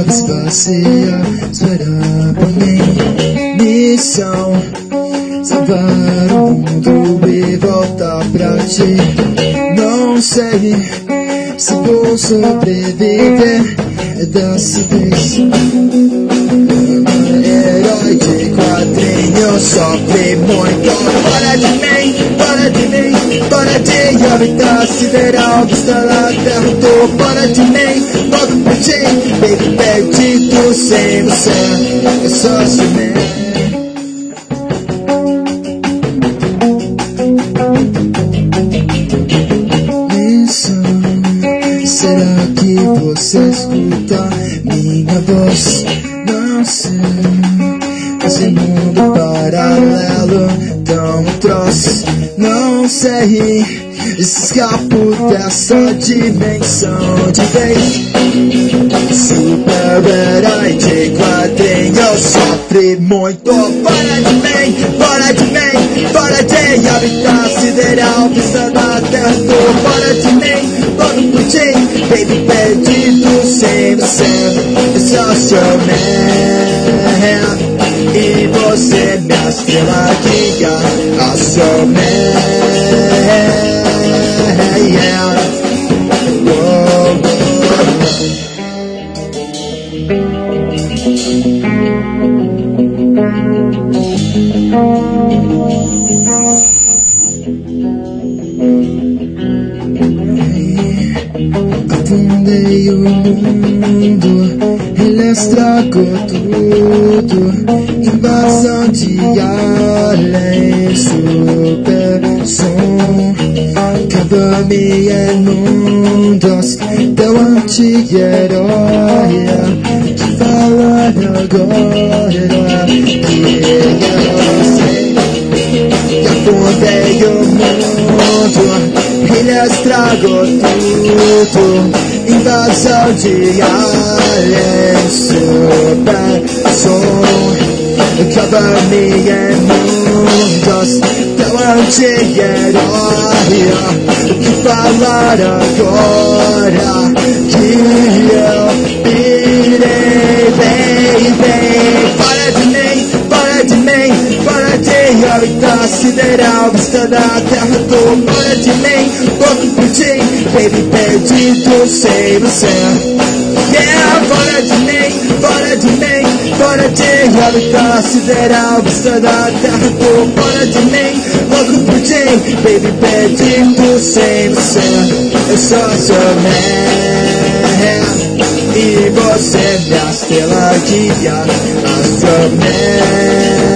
naves vazia, espera por mim. Missão: salvar o mundo e voltar pra ti. Não sei se vou sobreviver dessa vez. Herói de quadrinhos, sofre muito. Fora de mim, fora de mim, fora de habitar sideral, vista na terra, tô fora de mim. Volto pra ti, baby, perdido sem você, eu só sumei. Será que você escuta minha voz? Não sei. Esse mundo paralelo tão atroz. Não sei se escapo dessa dimensão de vez. Super-herói de quadrinhos, sofre muito. Fora de mim, fora de mim, fora de habitar sideral, vista na terra, tô fora de mim. Todo por ti, baby, perdido sem você, eu só sou man. E você, minha estrela guia, eu sou man, yeah. Afundei o mundo, ele estragou tudo. Invasão de alien, super som. Acaba-me em mundos, teu anti-herói. Que falar agora que eu sei. Que afundei o mundo, ele estragou tudo. Invasão de alien, super som. Acaba-me em mundos, teu anti-herói. Que falar agora que eu irei, baby. Fora de mim, fora de mim, fora de habitar sideral, vista da terra, tô fora de mim. Louco por ti, baby, perdido sem você. Yeah, fora de mim, fora de mim, fora de habitar sideral, vista da terra, tô fora de mim. Louco por ti, baby, perdido sem você, eu só sou man. E você, minha estrela guia, Astro Man.